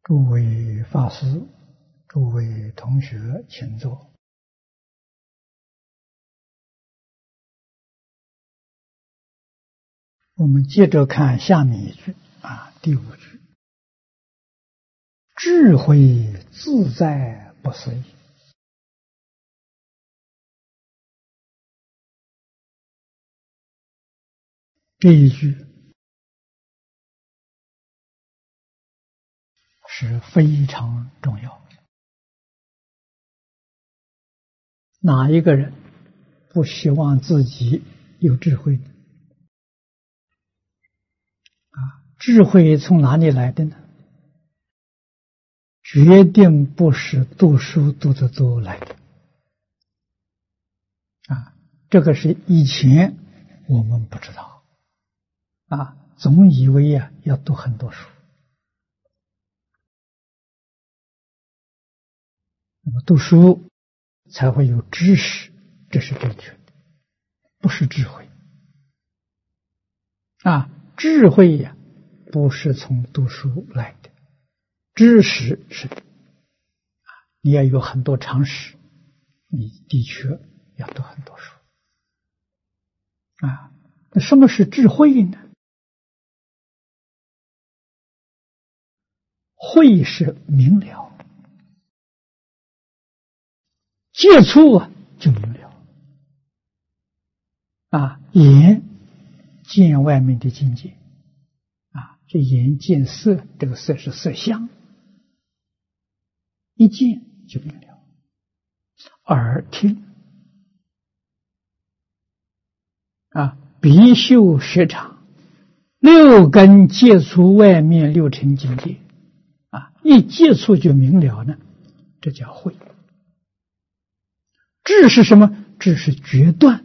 诸位法师，诸位同学，请坐。我们接着看下面一句第5句：智慧自在不思议。这一句是非常重要。哪一个人不希望自己有智慧呢？智慧从哪里来的呢？决定不是读书读得多来的。这个是以前我们不知道。总以为要读很多书。那么读书才会有知识，这是正确的，不是智慧。智慧不是从读书来的，知识是的。你要有很多常识，你的确要读很多书。那什么是智慧呢？慧是明了，接触就明了。眼见外面的境界，这眼见色，这个色是色相，一见就明了。耳听，鼻嗅舌尝，六根接触外面六尘境界，一接触就明了呢，这叫慧。智是什么？智是决断。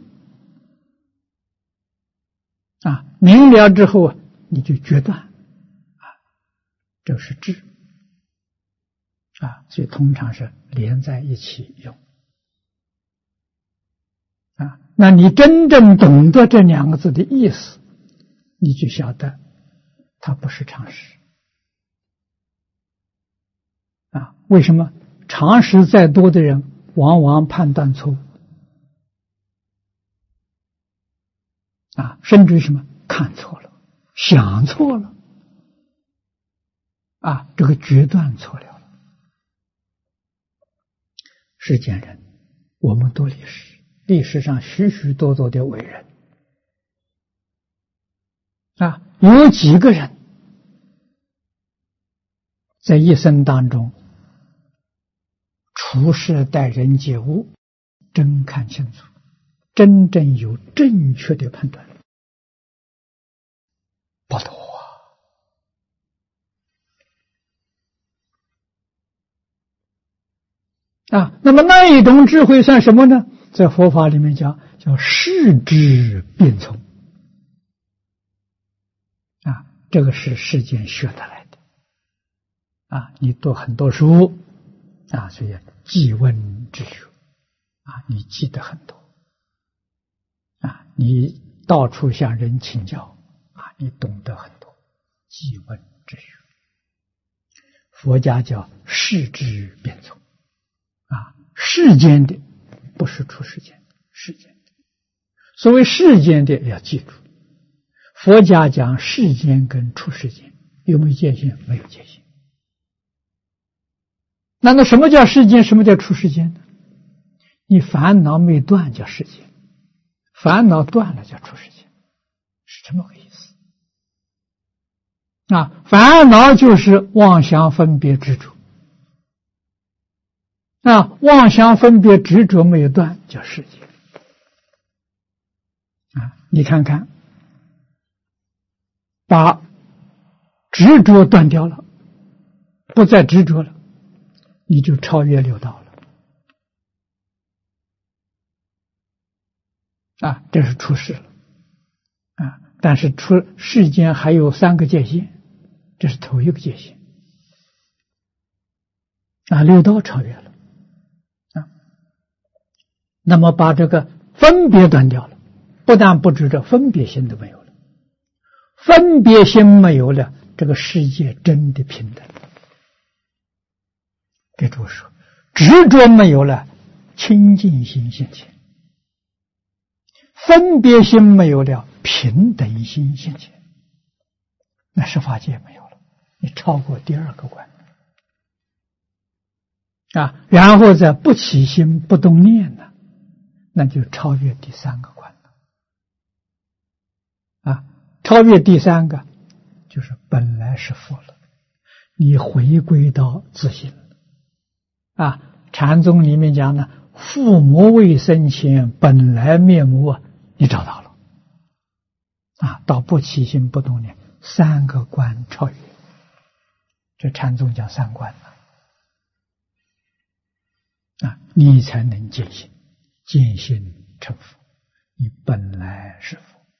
明了之后你就决断，这是智。所以通常是连在一起用。那你真正懂得这两个字的意思，你就晓得它不是常识。为什么？常识再多的人往往判断错误。甚至于什么？看错了，想错了，这个决断错了。世间人，我们读历史，历史上许许多多的伟人，有几个人在一生当中处事待人接物真看清楚，真正有正确的判断？不多那么那一种智慧算什么呢？在佛法里面叫视之变从。这个是世间学得来的。你读很多书所以记问之学你记得很多你到处向人请教你懂得很多，记问之学。佛家叫视之变从。世间的不是出世间的，世间的。所谓世间的要记住，佛家讲世间跟出世间有没有界限？没有界限。那什么叫世间？什么叫出世间呢？你烦恼没断叫世间，烦恼断了叫出世间，是这么个意思。烦恼就是妄想分别执着。妄想分别执着没有断叫世界。你看看，把执着断掉了，不再执着了，你就超越六道了。这是出世了。但是出世间还有3个界限，这是头一个界限。六道超越了。那么把这个分别断掉了，不但不知这分别心都没有了，分别心没有了，这个世界真的平等。 着说，执着没有了，清净心现前；分别心没有了，平等心现前。那十法界没有了，你超过第二个关啊，然后再不起心不动念呢，那就超越第三个关了啊！超越第三个就是本来是佛了，你回归到自性了啊！禅宗里面讲呢，父母未生前本来面目啊，你找到了啊！到不起心不动念，三个关超越，这禅宗讲三关啊，你才能见性，见性成佛，你本来是佛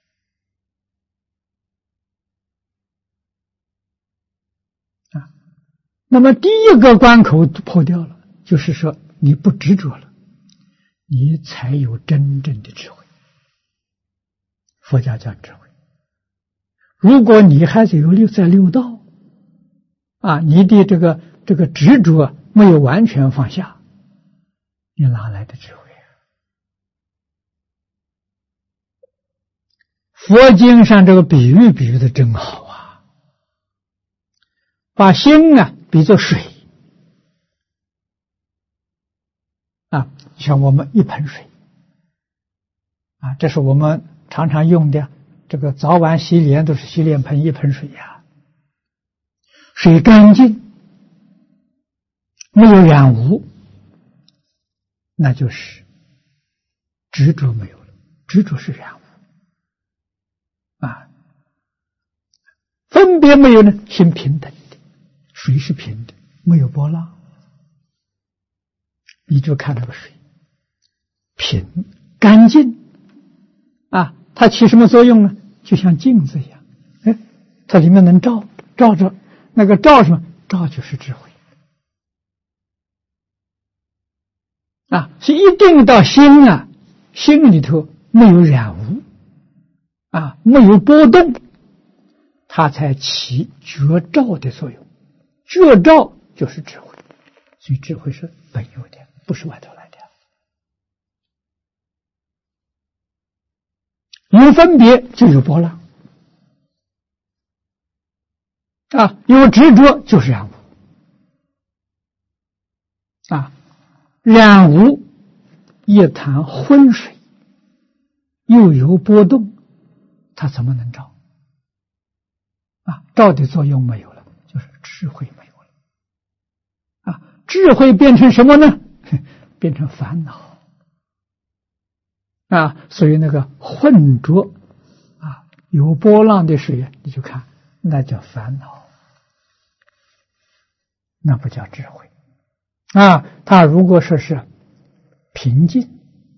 啊。那么第一个关口破掉了，就是说你不执着了，你才有真正的智慧。佛家讲智慧，如果你还是在六道啊，你的这个执着没有完全放下，你哪来的智慧啊？佛经上这个比喻的真好啊，把心啊比作水啊，像我们一盆水啊，这是我们常常用的这个早晚洗脸都是洗脸盆一盆水呀，水干净，没有染污，那就是执着没有了，执着是染污啊。分别没有呢，心平等的，水是平的，没有波浪，你就看那个水平干净啊，它起什么作用呢？就像镜子一样，哎，它里面能照着，那个照什么？照就是智慧啊，是一定到心啊，心里头没有染污啊，没有波动，它才起觉照的作用。觉照就是智慧，所以智慧是本有的，不是外头来的。有分别就有波浪啊，有执着就是染污啊，染污一潭浑水，又有波动，它怎么能照啊？照的作用没有了，就是智慧没有了啊！智慧变成什么呢？变成烦恼啊！所以那个浑浊啊，有波浪的水，你就看那叫烦恼，那不叫智慧啊！它如果说是平静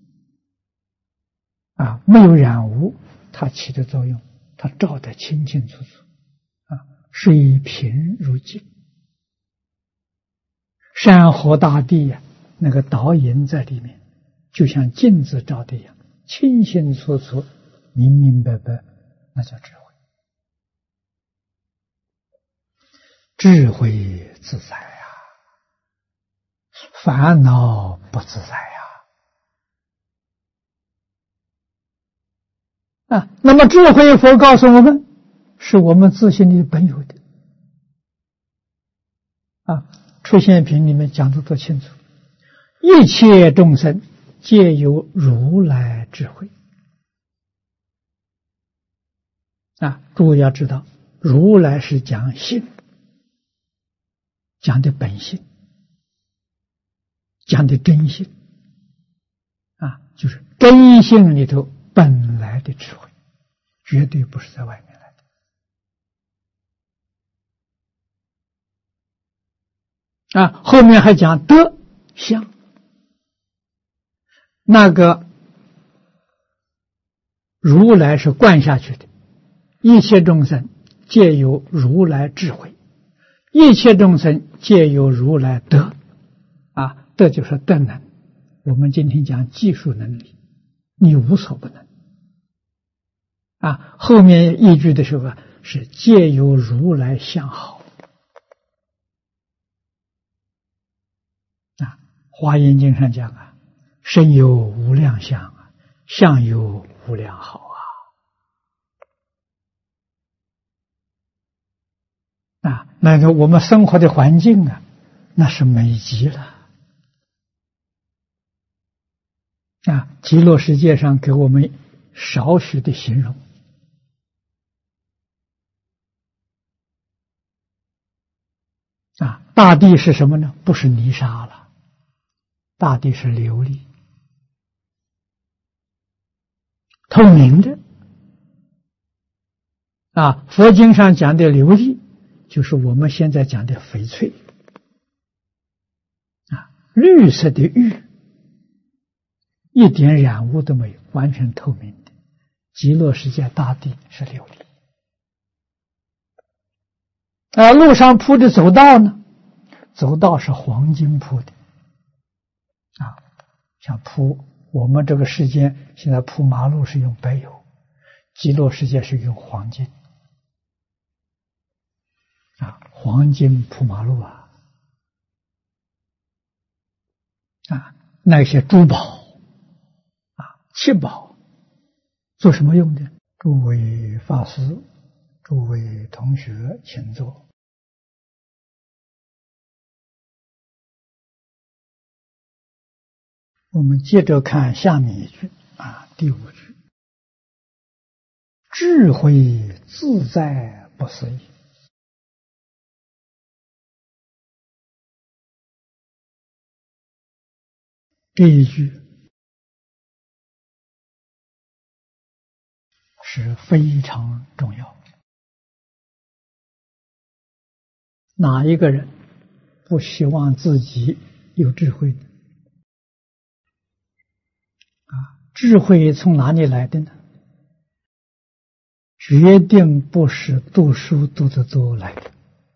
啊，没有染污，它起的作用，它照得清清楚楚啊，水平如镜，山河大地呀，那个倒影在里面，就像镜子照的一样，清清楚楚，明明白白，那叫智慧。智慧自在呀，烦恼不自在呀。啊，那么智慧佛告诉我们，是我们自性里本有的。啊，出现品里面讲得多清楚，一切众生皆有如来智慧。啊，诸位要知道，如来是讲性，讲的本性，讲的真性啊，就是真性里头本来的智慧，绝对不是在外面来的啊。后面还讲德相，那个如来是灌下去的，一切众生皆有如来智慧，一切众生皆有如来德啊，德就是德能。我们今天讲技术能力，你无所不能啊。后面一句的时候是皆有如来相好华严经上讲啊，身有无量相啊，相有无量好啊！那个我们生活的环境啊，那是美极了啊！极乐世界上给我们少许的形容啊，大地是什么呢？不是泥沙了，大地是琉璃，透明的啊。佛经上讲的琉璃，就是我们现在讲的翡翠啊，绿色的玉，一点染污都没有，完全透明的。极乐世界大地是琉璃啊，路上铺的走道呢，走道是黄金铺的啊，像铺我们这个世间现在铺马路是用白油，极乐世界是用黄金啊，黄金铺马路啊，那些珠宝啊、七宝做什么用的？诸位法师、诸位同学，请坐。我们接着看下面一句啊，第5句：智慧自在不思议。这一句是非常重要。哪一个人不希望自己有智慧呢？智慧从哪里来的呢？决定不是读书读得多来的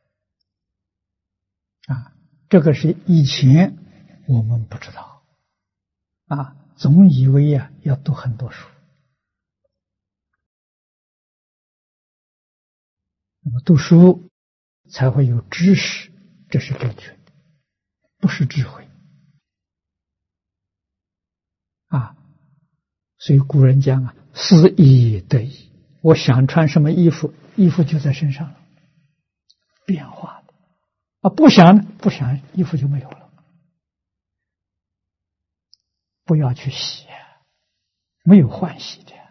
这个是以前我们不知道总以为要读很多书。那么读书才会有知识，这是正确的，不是智慧所以古人讲思衣得衣，我想穿什么衣服，衣服就在身上了，变化的不想呢，不想衣服就没有了。不要去洗没有换洗的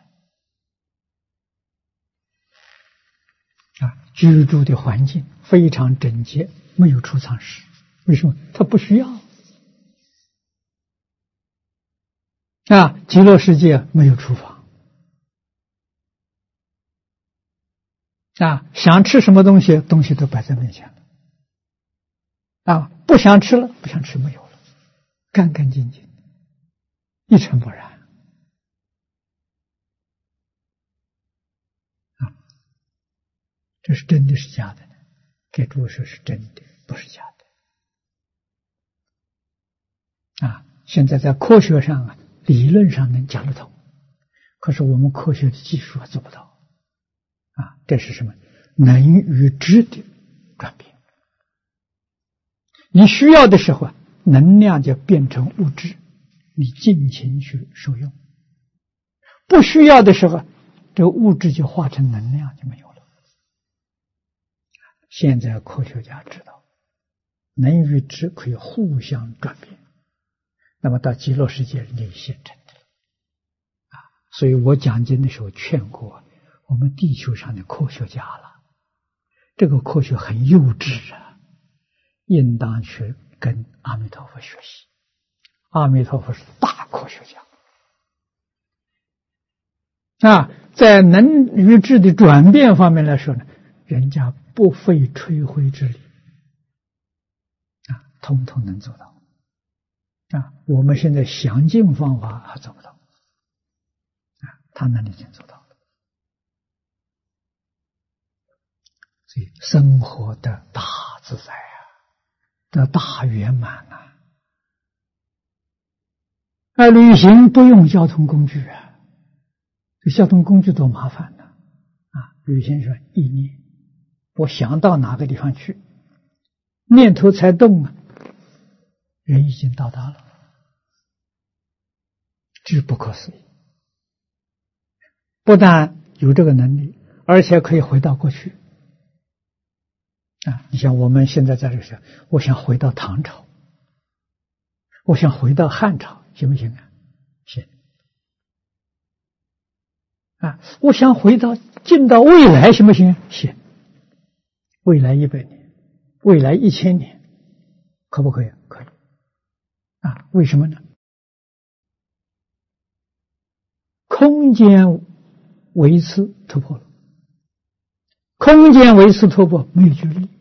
居住的环境非常整洁，没有储藏室，为什么？他不需要极乐世界没有厨房想吃什么东西，东西都摆在面前了不想吃了，不想吃没有了，干干净净，一尘不染这是真的是假的呢？给诸位说是真的，不是假的现在在科学上理论上能讲得通，可是我们科学的技术做不到这是什么？能与质的转变。你需要的时候能量就变成物质，你尽情去受用；不需要的时候，这物质就化成能量，就没有了。现在科学家知道，能与质可以互相转变，那么到极乐世界也现成的所以我讲经的时候劝过我们地球上的科学家了，这个科学很幼稚应当去跟阿弥陀佛学习。阿弥陀佛是大科学家在能与质的转变方面来说呢，人家不费吹灰之力通通能做到我们现在详尽方法还做不到他那里已经做到了。所以生活的大自在的大圆满旅行不用交通工具这交通工具多麻烦呢旅行是意念，我想到哪个地方去，念头才动人已经到达了，这是不可思议。不但有这个能力，而且可以回到过去。你像我们现在在这个时候，我想回到唐朝，我想回到汉朝，行不行啊？行。我想进到未来，行不行？行。未来100年，未来1000年，可不可以？可以。为什么呢？空间维次突破了，空间维次突破没有距离，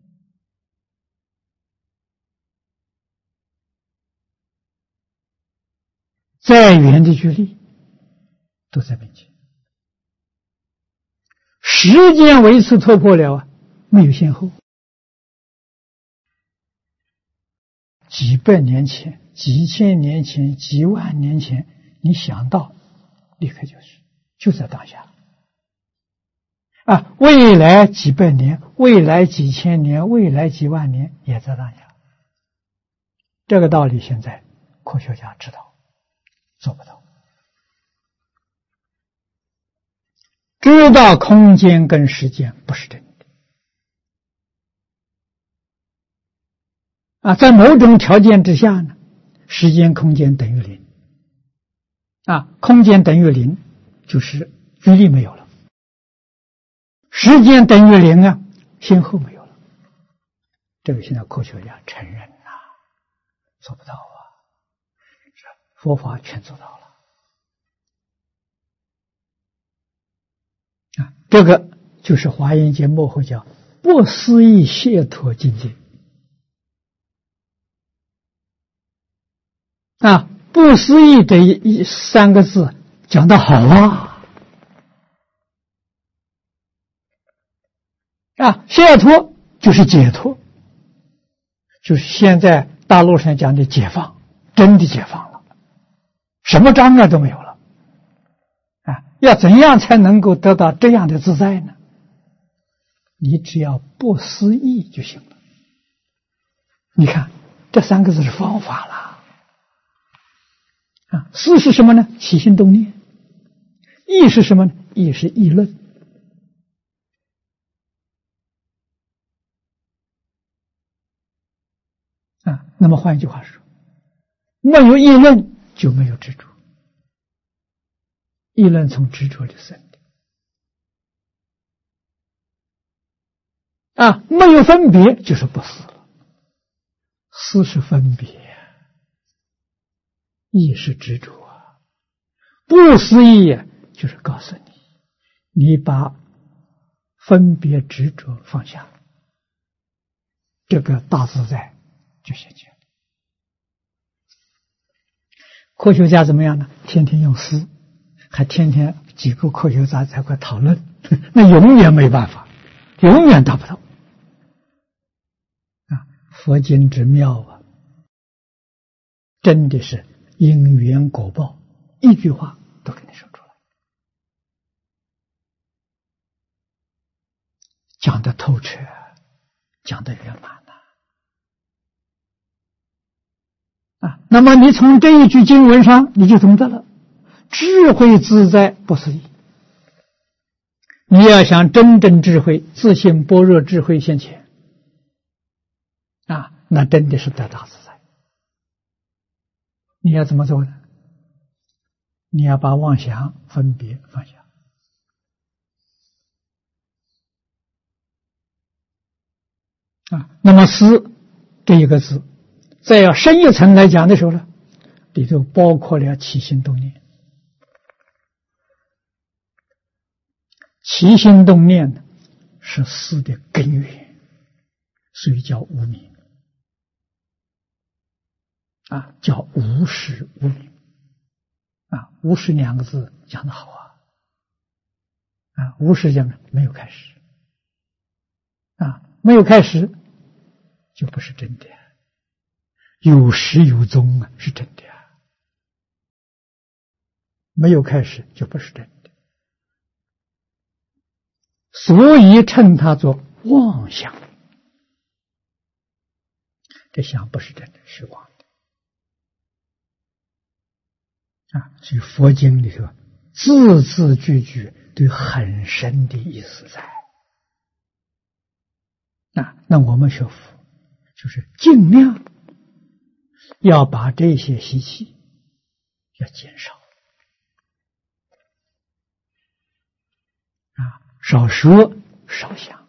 再远的距离都在面前。时间维次突破了没有先后，几百年前、几千年前、几万年前，你想到立刻就在当下。未来几百年，未来几千年，未来几万年也在当下。这个道理现在科学家知道，做不到。知道空间跟时间不是真的。在某种条件之下呢，时间空间等于零。空间等于零，就是距离没有了。时间等于零先后没有了。这个现在科学家承认做不到佛法全做到了。这个就是华严经末后叫不思议解脱境界。不思议这3个字讲得好解脱就是解脱，就是现在大陆上讲的解放，真的解放了，什么障碍都没有了。要怎样才能够得到这样的自在呢？你只要不思议就行了。你看这3个字是方法了。思是什么呢？起心动念。意是什么呢？意是议论。那么换一句话说，没有议论就没有执着，议论从执着里生的。没有分别就是不思了，思是分别，意是执着不思议就是告诉你把分别执着放下，这个大自在就现前。科学家怎么样呢？天天用思，还天天几个科学家在一块讨论，那永远没办法，永远达不到。佛经之妙真的是因缘果报，一句话都给你说出来，讲得透彻，讲得圆满那么你从这一句经文上你就懂得了，智慧自在不思议。你要想真正智慧，自信般若智慧现前那真的是得大自在。你要怎么做呢？你要把妄想分别放下。那么思这一个字，再要深一层来讲的时候呢，里头包括了起心动念。起心动念是思的根源，所以叫无明叫无始无明无始2个字讲得好无始讲没有开始没有开始就不是真的，有始有终是真的没有开始就不是真的，所以称它做妄想。这想不是真的，是妄的。 所以佛经里头字字句句都有很深的意思在。那我们学佛就是尽量要把这些习气要减少，少说少想，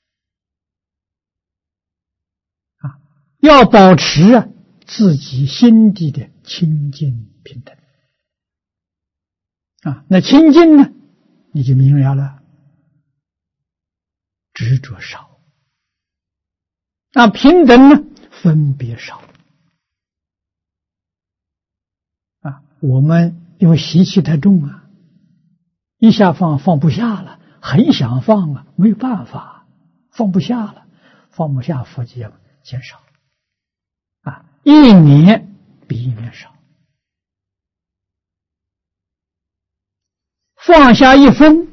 要保持自己心地的清净平等。那清净呢，你就明了了，执着少；那平等呢，分别少。我们因为习气太重一下放不下了，很想放没有办法，放不下了，放不下，佛就要减少。一年比一年少，放下一分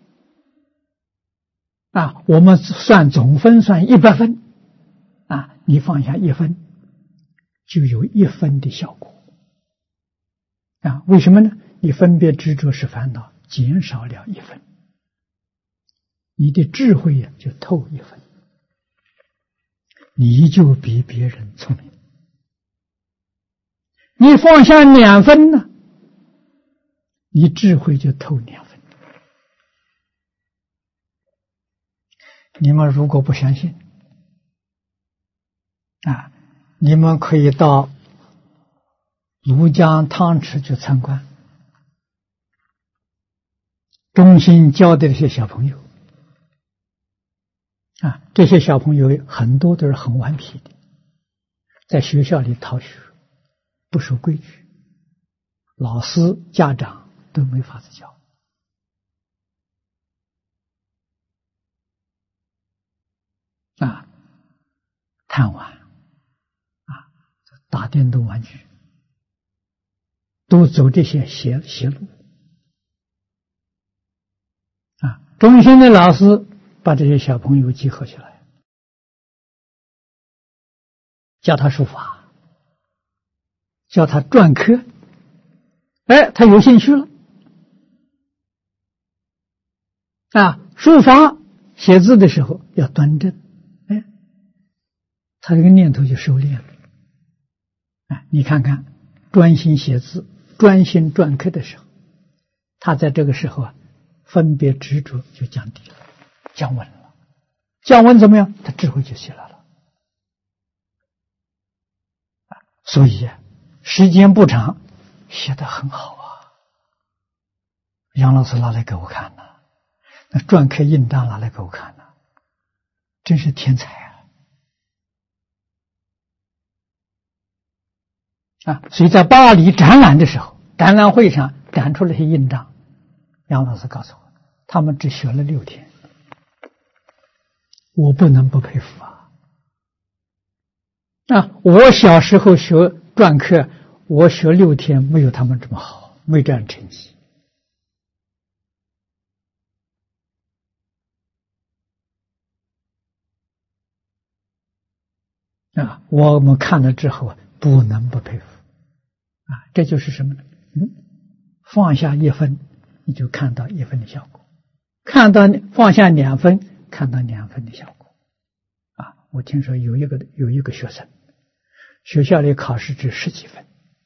我们算总分，算100分你放下1分，就有1分的效果为什么呢？你分别执着是烦恼，减少了1分，你的智慧就透1分，你就比别人聪明。你放下2分呢，你智慧就透2分。你们如果不相信你们可以到庐江汤池去参观，中心教的这些小朋友这些小朋友很多都是很顽皮的，在学校里逃学，不守规矩，老师家长都没法子教贪玩打电动玩具，都走这些邪路中心的老师把这些小朋友集合起来，教他书法，教他篆刻，他有兴趣了书法写字的时候要端正，他这个念头就收敛了你看看专心写字，专心篆刻的时候，他在这个时候分别执着就降低了，降温了。降温怎么样？他智慧就起来了。所以时间不长，写得很好杨老师拿来给我看那篆刻印章拿来给我看真是天才所以在巴黎展览的时候，展览会上展出了些印章，杨老师告诉我，他们只学了6天，我不能不佩服我小时候学篆刻，我学6天没有他们这么好，没这样成绩我们看了之后不能不佩服这就是什么呢？放下1分，你就看到1分的效果；放下2分，看到2分的效果我听说有一个学生，学校里考试只10几分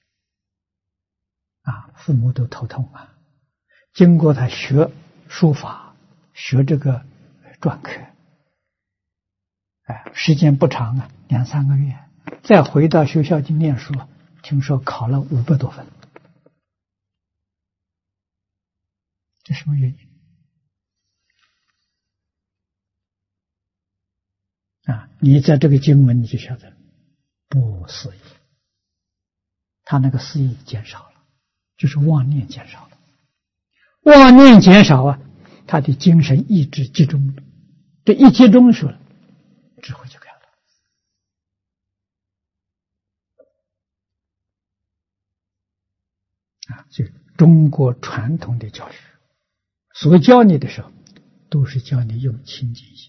父母都头痛经过他学书法，学这个篆刻时间不长2、3个月，再回到学校去念书，听说考了500多分。这什么原因你在这个经文你就晓得不思议，他那个思议减少了，就是妄念减少了。妄念减少他的精神意志集中了，这一集中说了，智慧就开了就中国传统的教学所教你的时候，都是教你用清净心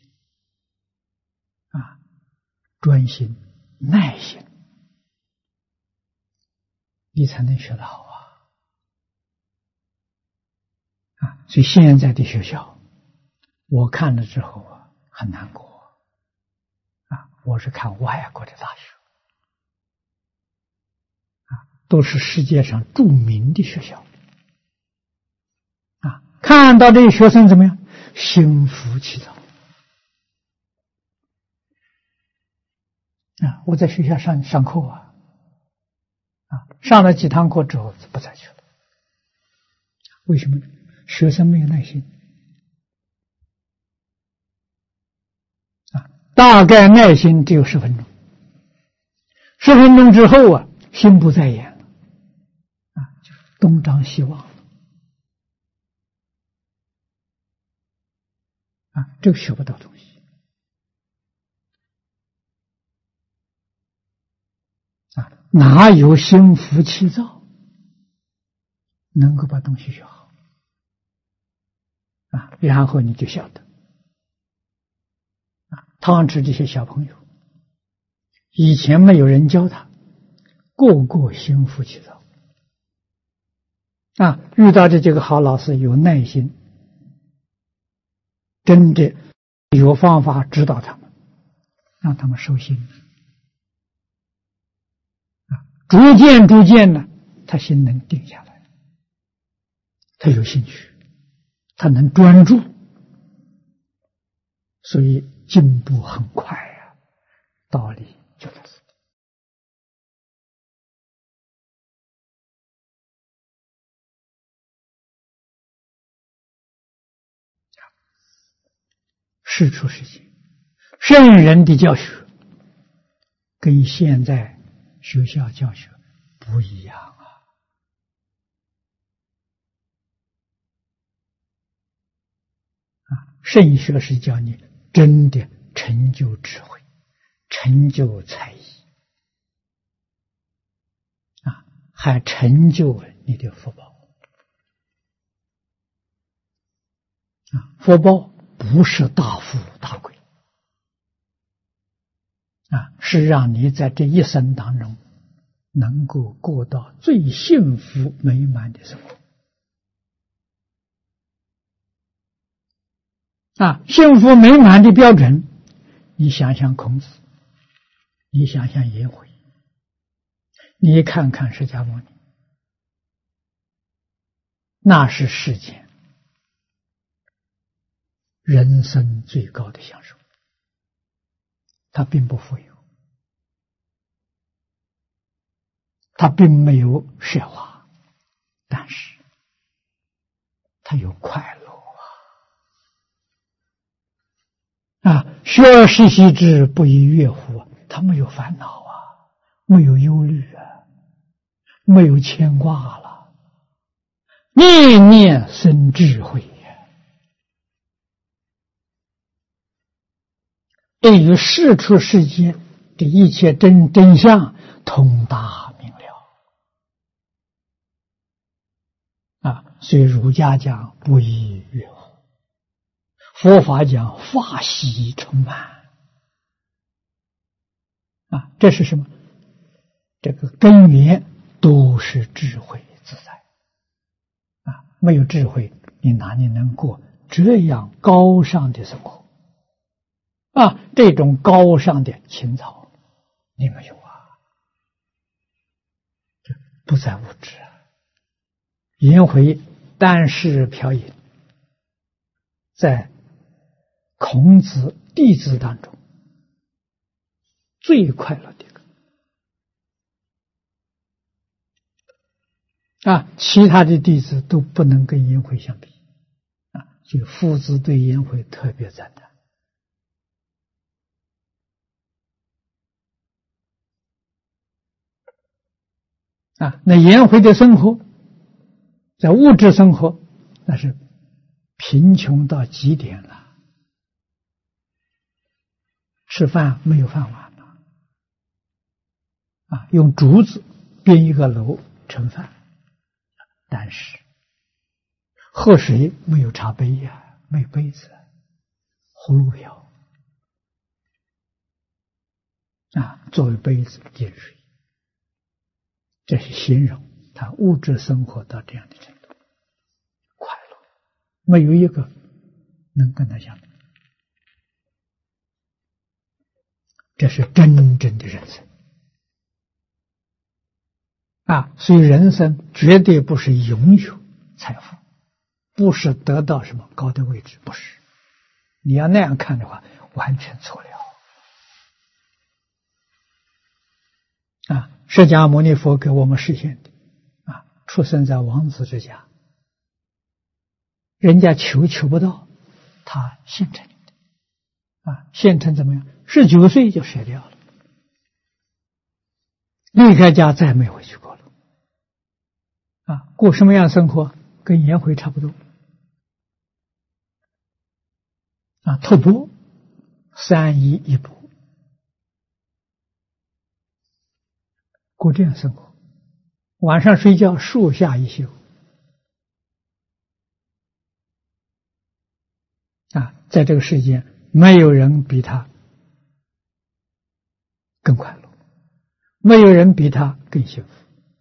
专心耐心，你才能学得好所以现在的学校，我看了之后啊，很难过啊。我是看外国的大学啊，都是世界上著名的学校啊，看到这些学生怎么样，心浮气躁啊。我在学校上课啊，上了几堂课之后不再去了，为什么呢？学生没有耐心啊，大概耐心只有10分钟，10分钟之后啊，心不在焉了啊，就是东张西望啊，这个学不到东西啊，哪有心浮气躁能够把东西学好啊？然后你就晓得啊，汤池这些小朋友以前没有人教他，个个心浮气躁啊，遇到这几个好老师有耐心，真的有方法指导他们，让他们收心啊，逐渐呢，他心能定下来，他有兴趣，他能专注，所以进步很快啊，道理就在这里。事出世间，圣人的教学跟现在学校教学不一样啊！圣学是教你真的成就智慧，成就才艺啊，还成就你的福报啊！福报不是大富大贵啊，是让你在这一生当中能够过到最幸福美满的生活啊！幸福美满的标准，你想想孔子，你想想颜回，你看看释迦牟尼，那是世间人生最高的享受，他并不富有，他并没有奢华，但是他有快乐啊！学而时习之，不亦说乎？他没有烦恼啊，没有忧虑啊，没有牵挂了，念念生智慧呀，对于世出世间的一切真相通达明了啊！所以儒家讲不亦说乎，佛法讲法喜充满啊！这是什么？这个根源都是智慧自在啊！没有智慧，你哪里能过这样高尚的生活啊？这种高尚的情操你没有啊？这不在物质啊！颜回单是嫖饮，在孔子弟子当中最快乐的一个啊，其他的弟子都不能跟颜回相比啊，所以夫子对颜回特别赞叹啊。那颜回的生活，在物质生活那是贫穷到极点了，吃饭没有饭碗了啊，用竹子编一个楼盛饭，但是喝水没有茶杯呀，没有杯子，葫芦瓢啊作为杯子接水，这是形容他物质生活到这样的程度，快乐没有一个能跟他相比。这是真正的人生啊！所以人生绝对不是拥有财富，不是得到什么高的位置，不是。你要那样看的话，完全错了。啊，释迦牟尼佛给我们实现的啊，出生在王子之家，人家求不到，他现成的啊，现成怎么样？19岁就舍掉了，离开家再没回去过了。啊，过什么样的生活？跟颜回差不多。啊，吐蕃3衣1钵，过这样生活。晚上睡觉树下一宿。啊，在这个世间没有人比他更快乐，没有人比他更幸福。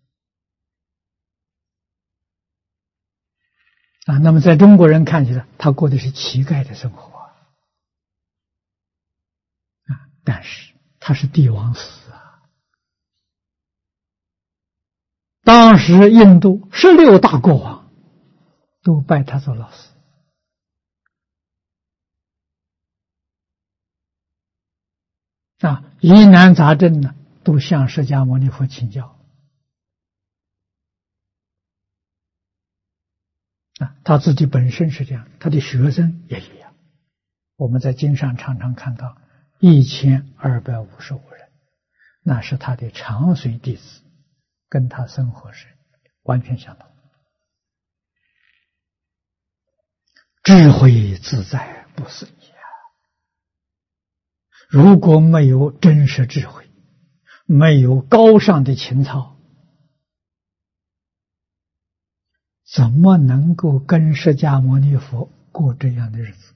啊，那么在中国人看起来，他过的是乞丐的生活啊，但是他是帝王死啊。当时印度16大国王都拜他做老师啊，疑难杂症呢，都向释迦牟尼佛请教啊。他自己本身是这样，他的学生也一样。我们在经上常常看到1255人，那是他的长随弟子，跟他生活是完全相同。智慧自在不思议啊！如果没有真实智慧，没有高尚的情操，怎么能够跟释迦牟尼佛过这样的日子？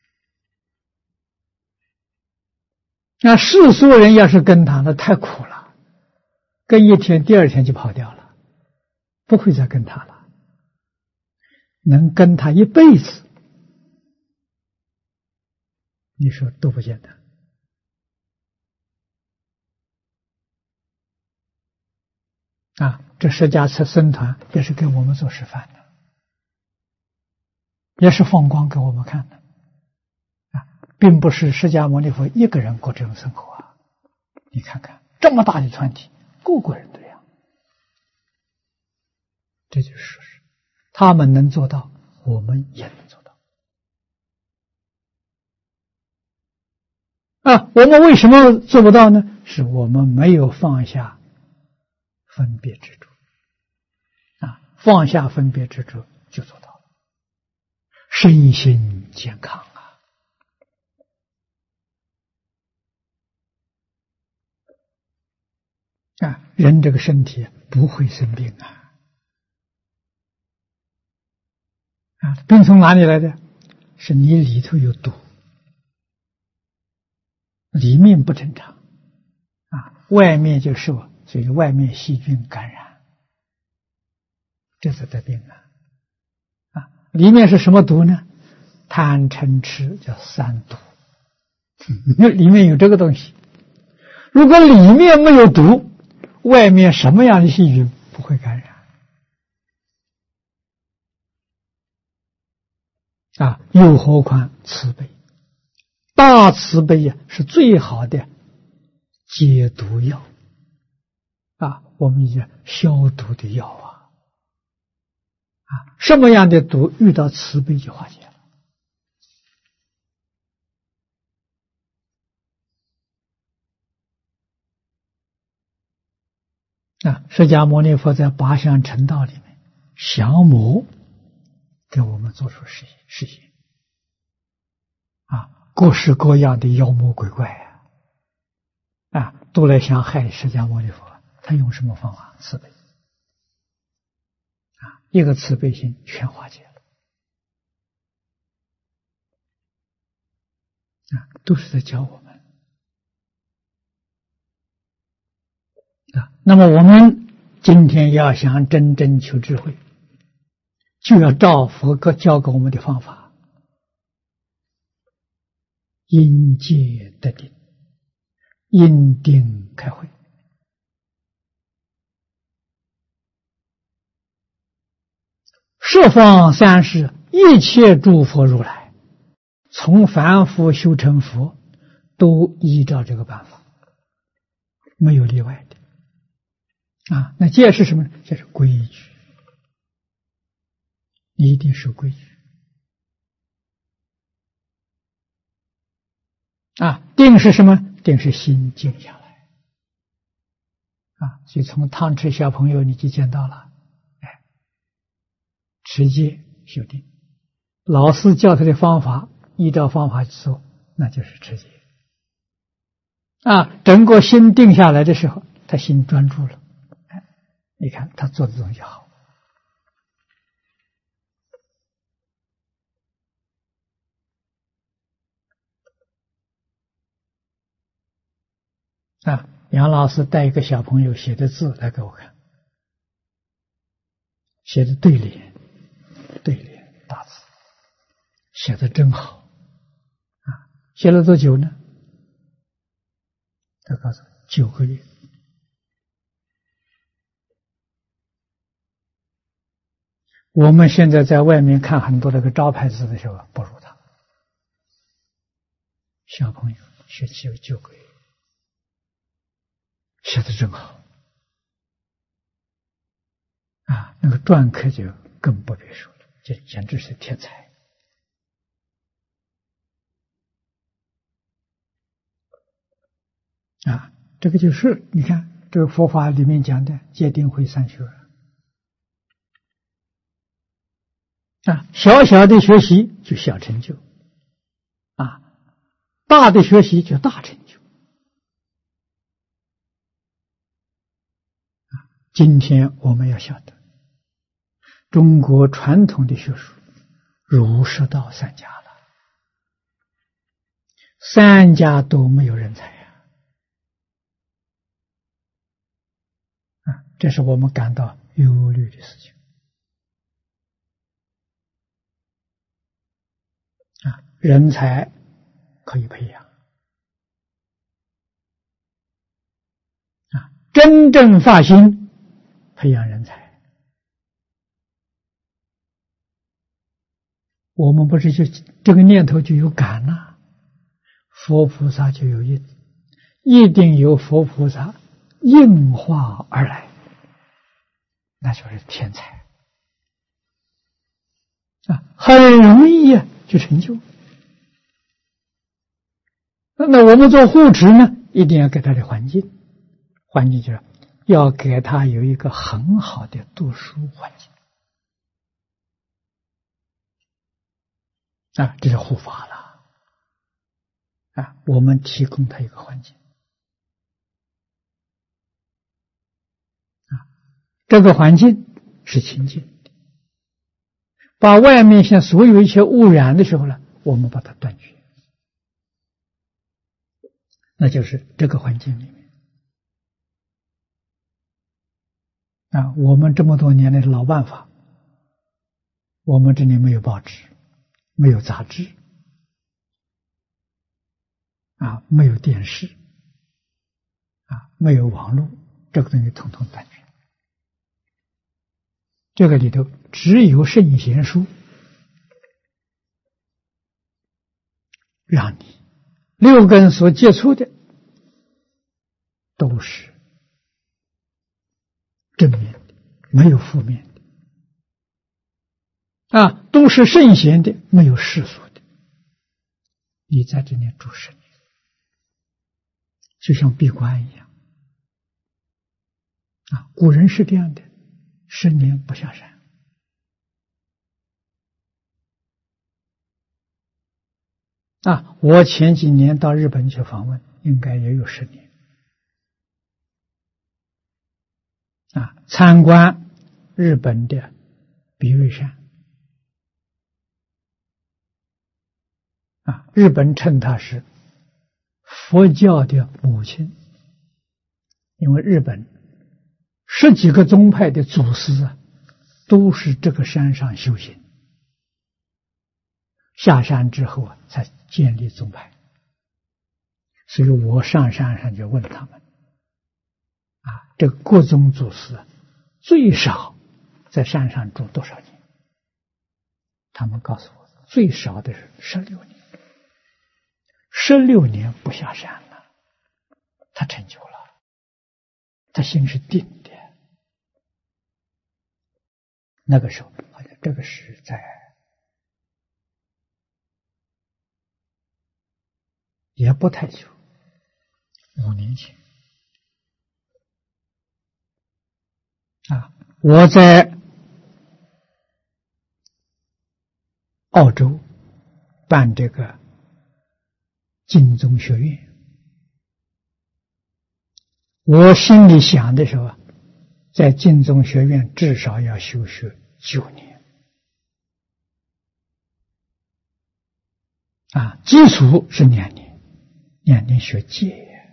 那世俗人要是跟他，那太苦了，跟一天第二天就跑掉了，不会再跟他了。能跟他一辈子，你说多不简单啊！这释迦僧团也是给我们做示范的，也是放光给我们看的啊，并不是释迦牟尼佛一个人过这种生活啊。你看看这么大的团体，个个人这样，这就是事实。他们能做到，我们也能做到啊！我们为什么做不到呢？是我们没有放下分别执着啊！放下分别执着就做到了，身心健康啊！人这个身体不会生病啊！病从哪里来的？是你里头有毒，里面不正常啊，外面就受，所以外面细菌感染，这是得病啊！里面是什么毒呢？贪嗔痴叫3毒，里面有这个东西。如果里面没有毒，外面什么样的细菌不会感染啊？又何况慈悲，大慈悲呀，是最好的解毒药啊！我们讲消毒的药啊！什么样的毒遇到慈悲就化解了啊！释迦牟尼佛在八相成道里面，降魔给我们做出实现啊！各式各样的妖魔鬼怪都来想害释迦牟尼佛，他用什么方法？慈悲一个慈悲心全化解了都是在教我们那么我们今天要想真正求智慧， 就要照佛教给我们的方法，因戒得定，因定开慧。十方三世一切诸佛如来，从凡夫修成佛，都依照这个办法，没有例外的。那戒是什么？这是规矩，一定是规矩。定是什么？定是心静下来。所以从汤池小朋友你就见到了，持戒修定，老师教他的方法，依照方法去做，那就是持戒。整个心定下来的时候，他心专注了，你看他做的东西好。杨老师带一个小朋友写的字来给我看，写的对联大字，写的真好。写了多久呢？他告诉我9个月。我们现在在外面看很多那个招牌字的时候，不如他。小朋友学习有9个月，写的真好。那个篆刻就更不必说了，这简直是天才。这个就是你看这个佛法里面讲的戒定慧三学。小小的学习就小成就，大的学习就大成就。今天我们要晓得，中国传统的学术儒释道3家了，3家都没有人才这是我们感到忧虑的事情。人才可以培养，真正发心培养人才。我们不是就这个念头就有感了，佛菩萨就有因，一定有佛菩萨应化而来，那就是天才很容易就成就。那我们做护持呢，一定要给他的环境就是要给他有一个很好的读书环境这是护法了我们提供他一个环境这个环境是清净的，把外面像所有一切污染的时候呢，我们把它断绝。那就是这个环境里面我们这么多年的老办法，我们这里没有报纸，没有杂志没有电视没有网络，这个东西统统断绝。这个里头只有圣贤书，让你6根所接触的都是正面的，没有负面的都是圣贤的，没有世俗的。你在这里住10年，就像闭关一样古人是这样的，10年不下山我前几年到日本去访问，应该也有10年参观日本的比叡山日本称它是佛教的母亲，因为日本10几个宗派的祖师都是这个山上修行，下山之后啊，才建立宗派。所以我上山上就问他们，这个国宗祖师最少在山上住多少年？他们告诉我，最少的是16年，16年不下山了，他成就了，他心是定的。那个时候，好像这个是在也不太久，5年前我在澳洲办这个净宗学院，我心里想的时候，在净宗学院至少要修学9年，基础是2年，2年学戒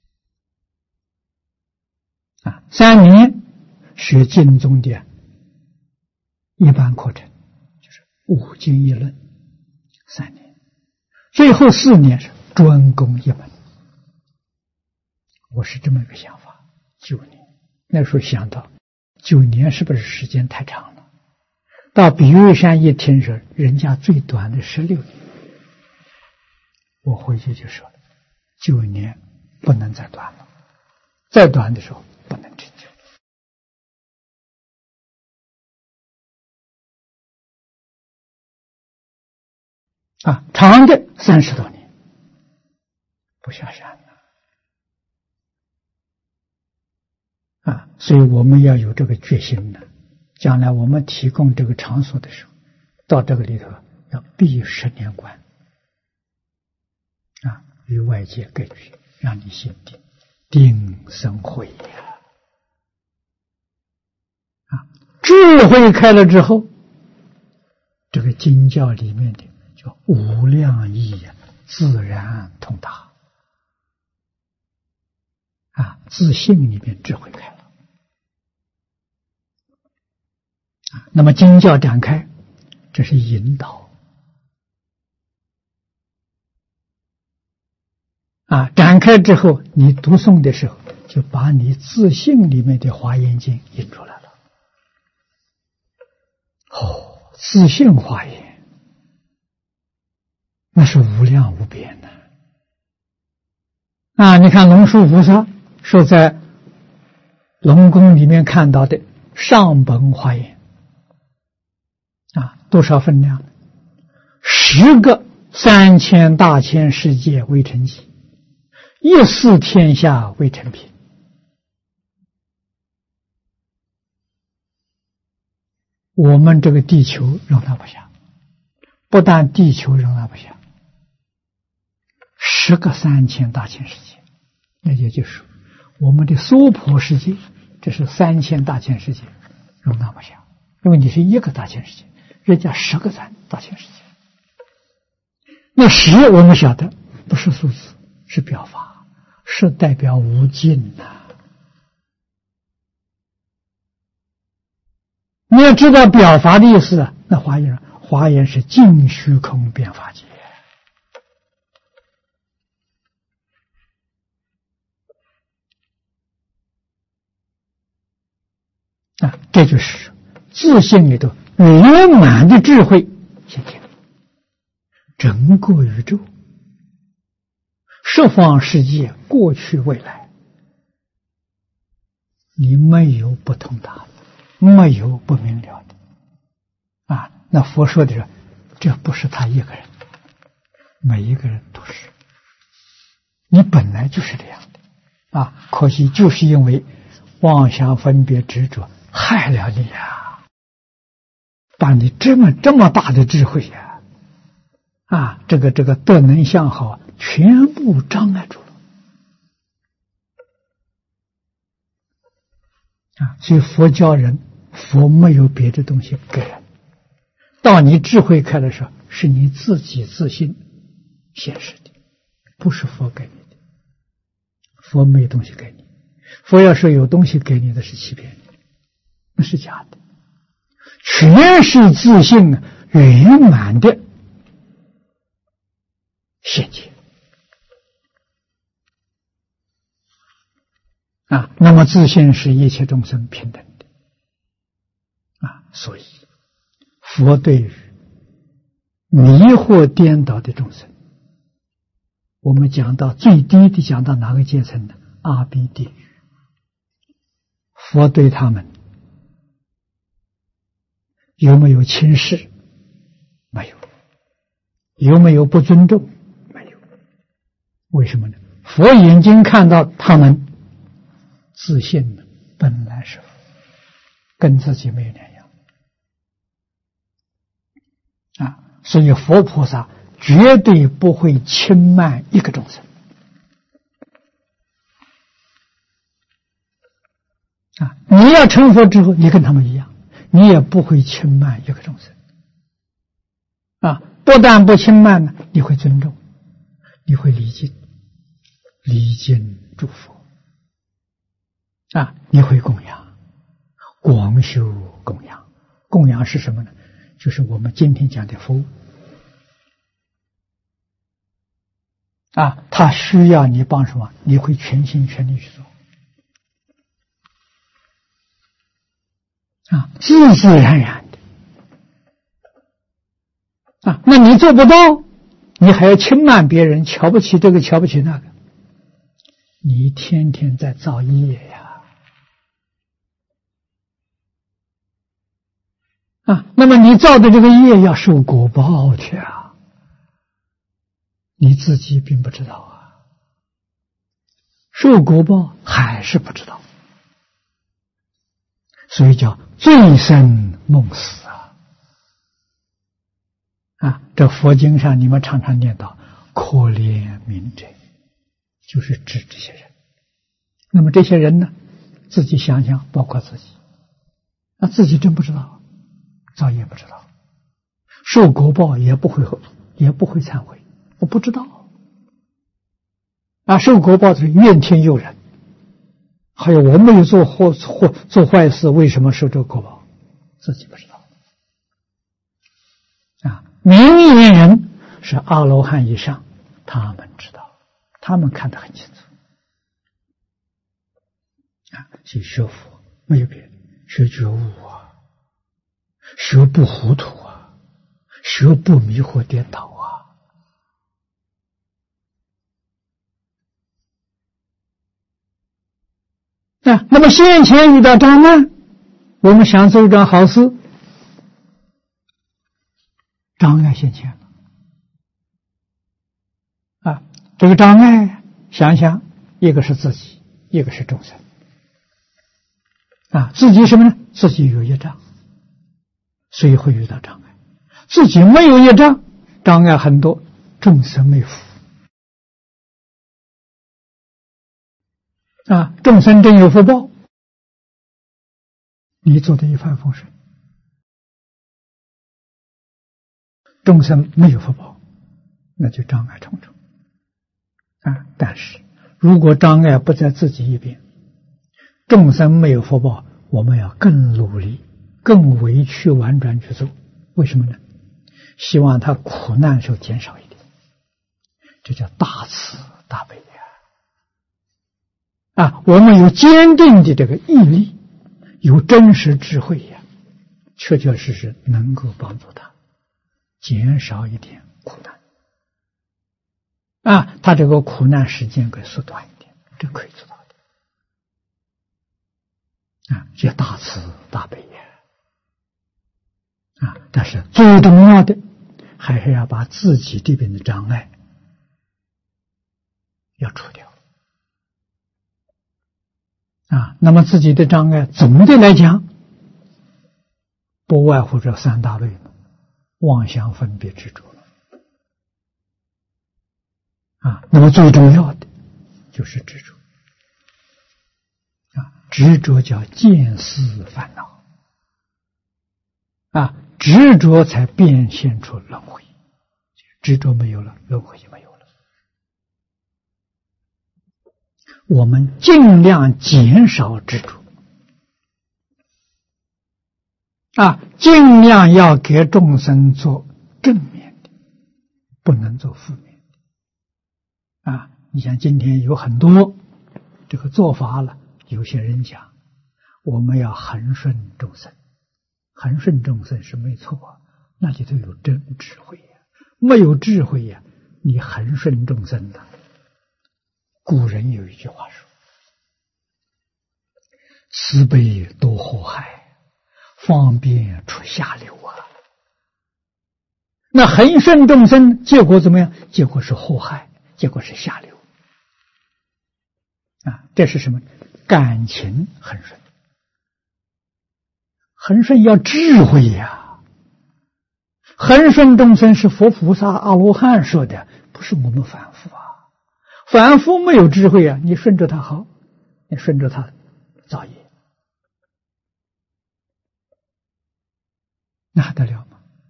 ，3年学净宗的一般课程，就是5经1论，3年，最后4年是专攻一门。我是这么一个想法，9年。那时候想到9年是不是时间太长了？到比叡山一听说人家最短的16年，我回去就说了，9年不能再短了，再短的时候不能成就。长的30多年不下山了。所以我们要有这个决心的，将来我们提供这个场所的时候，到这个里头要闭10年关，与外界隔绝，让你心定，定生慧智慧开了之后，这个经教里面的叫无量义自然通达自信里面智慧开了。那么经教展开，这是引导展开之后，你读诵的时候，就把你自信里面的华严经引出来了。自信华严，那是无量无边的你看龙树菩萨说在龙宫里面看到的上本华严多少分量？10个3000大千世界为成集，14天下为成品。我们这个地球容纳不下，不但地球容纳不下，10个3000大千世界，那也就是我们的娑婆世界，这是3000大千世界容纳不下，因为你是1个大千世界，人家10个大千世界。那10我们晓得不是数字，是表法，是代表无尽你要知道表法的意思那华严是尽虚空遍法界这就是自信里头圆满的智慧现前，整个宇宙十方世界过去未来，你没有不通达的，没有不明了的那佛说的是这不是他一个人，每一个人都是，你本来就是这样的可惜就是因为妄想分别执着害了你把你这么大的智慧这个德能相好全部障碍住了所以佛教人，佛没有别的东西给人，到你智慧开的时候，是你自己自信显示的，不是佛给你的。佛没有东西给你，佛要是有东西给你的是欺骗你，那是假的。 全是自信圆满的现前啊。那么自信是一切众生平等的啊，所以佛对于迷惑颠倒的众生，我们讲到最低的，讲到哪个阶层呢？阿鼻地狱。佛对他们有没有轻视？没有。有没有不尊重？没有。为什么呢？佛眼睛看到他们自信的本来是佛，跟自己没有两样啊。所以佛菩萨绝对不会轻慢一个众生啊！你要成佛之后，你跟他们一样，你也不会轻慢一个众生啊！不但不轻慢呢，你会尊重，你会礼敬，礼敬诸佛啊！你会供养，广修供养。供养是什么呢？就是我们今天讲的服务啊！他需要你帮什么，你会全心全力去做啊，自自然然的啊。那你做不到，你还要轻慢别人，瞧不起这个，瞧不起那个，你天天在造业呀啊。那么你造的这个业要受果报的啊，你自己并不知道啊，受果报还是不知道，所以叫醉生梦死啊！这佛经上你们常常念到可怜悯者，就是指这些人。那么这些人呢，自己想想，包括自己，那自己真不知道，造业不知道，受果报也不会忏悔，我不知道啊！受果报是怨天尤人，还有我没有做坏事，为什么受这个果报？自己不知道啊！明眼人是阿罗汉以上，他们知道，他们看得很清楚啊！所以学佛没有别的，学觉悟啊，学不糊涂啊，学不迷惑颠倒啊！那么先前遇到障碍，我们想做一桩好事，障碍现前了啊！这个障碍，想想，一个是自己，一个是众生啊。自己什么呢？自己有业障，所以会遇到障碍；自己没有业障，障碍很多，众生没福啊。众生真有福报，你做的一帆风顺；众生没有福报，那就障碍重重啊。但是如果障碍不在自己一边，众生没有福报，我们要更努力，更委曲婉转去做。为什么呢？希望他苦难受减少一点，这叫大慈大悲啊！我们有坚定的这个毅力，有真实智慧呀，确确实实能够帮助他减少一点苦难啊，他这个苦难时间可以缩短一点，这可以做到的啊，叫大慈大悲啊！但是最重要的还是要把自己这边的障碍要除掉啊。那么自己的障碍总的来讲，不外乎这三大类：妄想、分别、执着啊。那么最重要的就是执着啊，执着叫见思烦恼啊，执着才变现出轮回，执着没有了，轮回就没有了。我们尽量减少执着尽量要给众生做正面的，不能做负面的。你像今天有很多这个做法了，有些人讲我们要恒顺众生，恒顺众生是没错，那里头有真智慧呀。没有智慧呀，你恒顺众生的。古人有一句话说：慈悲多祸害，方便出下流啊。那恒顺众生，结果怎么样？结果是祸害，结果是下流。这是什么？感情恒顺。恒顺要智慧呀。恒顺众生是佛菩萨阿罗汉说的，不是我们凡夫啊。凡夫没有智慧啊，你顺着他好，你顺着他造业，那还得了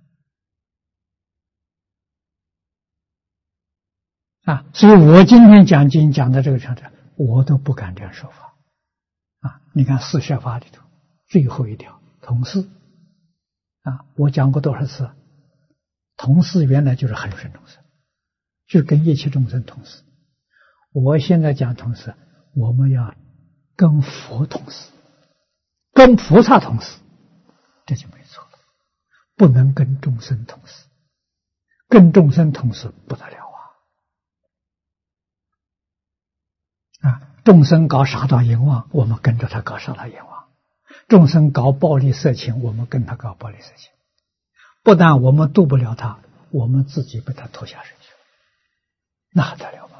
吗？所以我今天讲经讲到这个程度，我都不敢这样说法。你看四摄法里头最后一条同事我讲过多少次？同事原来就是恒顺众生，就跟一切众生同事。我现在讲同事，我们要跟佛同事，跟菩萨同事，这就没错了。不能跟众生同事，跟众生同事不得了众生搞杀盗淫妄，我们跟着他搞杀盗淫妄；众生搞暴力色情，我们跟他搞暴力色情。不但我们渡不了他，我们自己被他拖下水去，那还得了吗？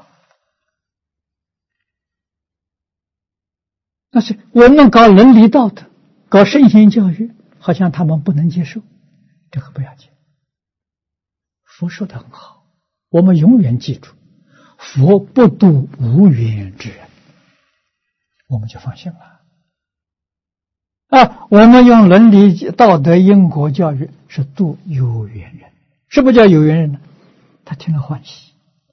但是我们搞伦理道德，搞圣贤教育，好像他们不能接受，这个不要紧。佛说的很好，我们永远记住，佛不度无缘之人，我们就放心了。我们用伦理道德因果教育是度有缘人。什么叫有缘人呢？他听了欢喜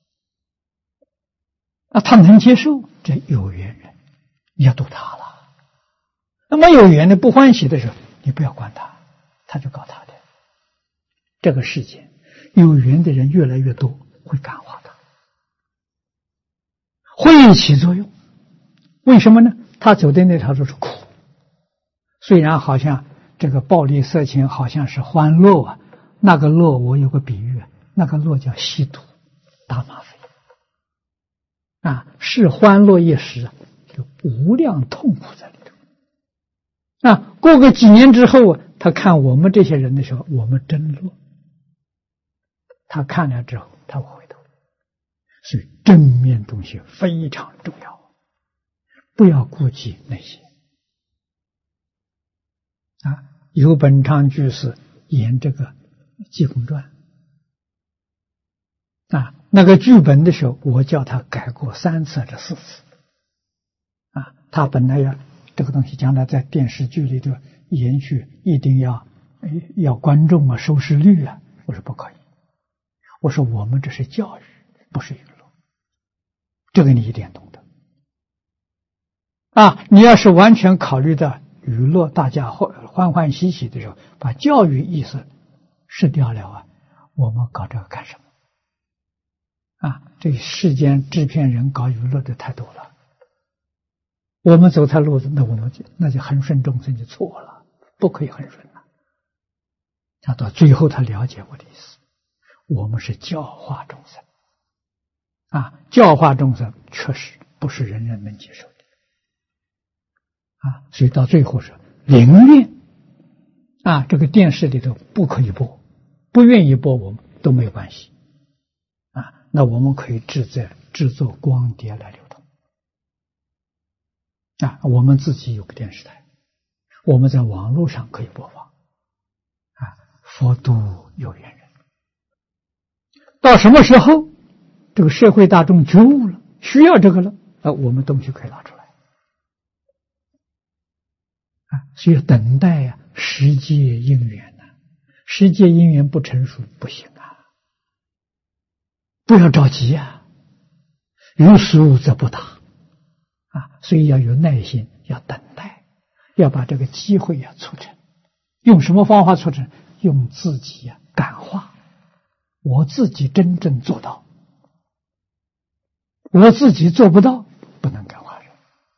他能接受，这有缘人你要度他了。那么有缘的不欢喜的时候，你不要管他，他就搞他的。这个世界有缘的人越来越多，会感化他，会起作用。为什么呢？他走的那条路是苦，虽然好像这个暴力色情好像是欢乐那个乐我有个比喻那个乐叫吸毒打吗啡是欢乐一时有无量痛苦在里头过个几年之后他看我们这些人的时候，我们真乐，他看了之后他会回头。所以正面东西非常重要，不要顾及那些有本昌居士演这个《济公传》那个剧本的时候，我叫他改过3次还是4次他本来这个东西将来在电视剧里头延续，一定要观众收视率我说不可以，我说我们这是教育，不是娱乐，这个你一定懂得你要是完全考虑到娱乐，大家欢欢喜喜的时候，把教育意识失掉了我们搞这个干什么这世间制片人搞娱乐的太多了，我们走他路子，那就恒顺众生就错了，不可以恒顺了。到最后他了解我的意思，我们是教化众生教化众生确实不是人人能接受的所以到最后是宁愿这个电视里头不可以播，不愿意播我们都没有关系那我们可以制作光碟来流通我们自己有个电视台，我们在网络上可以播放佛度有缘人。到什么时候这个社会大众觉悟了，需要这个了我们东西可以拿出来所以等待时界因缘时界因缘不成熟不行不要着急有疏则不达所以要有耐心，要等待，要把这个机会促成， 用什么方法促成？用自己感化，我自己真正做到，我自己做不到，不能感化人。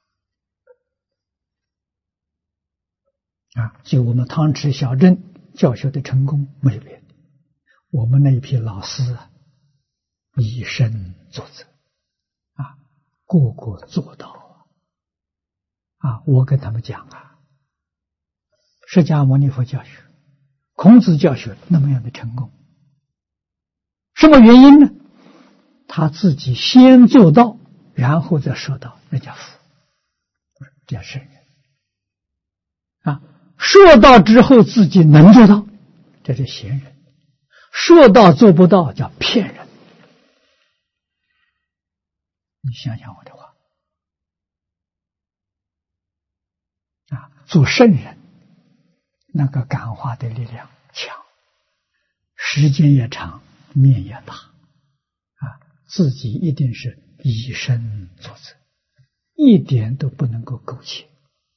就我们汤池小镇教学的成功没有别的，我们那一批老师以身作则，个个做到我跟他们讲释迦牟尼佛教学、孔子教学那么样的成功，什么原因呢？他自己先做到，然后再说到，那叫福，这叫圣人说到之后自己能做到，这是贤人；说到做不到叫骗人。你想想我的话做圣人那个感化的力量强，时间也长，面也大自己一定是以身作则，一点都不能够苟且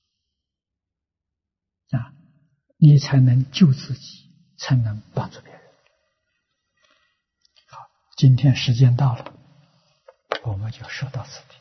你才能救自己，才能帮助别人。好，今天时间到了，我们就说到此地。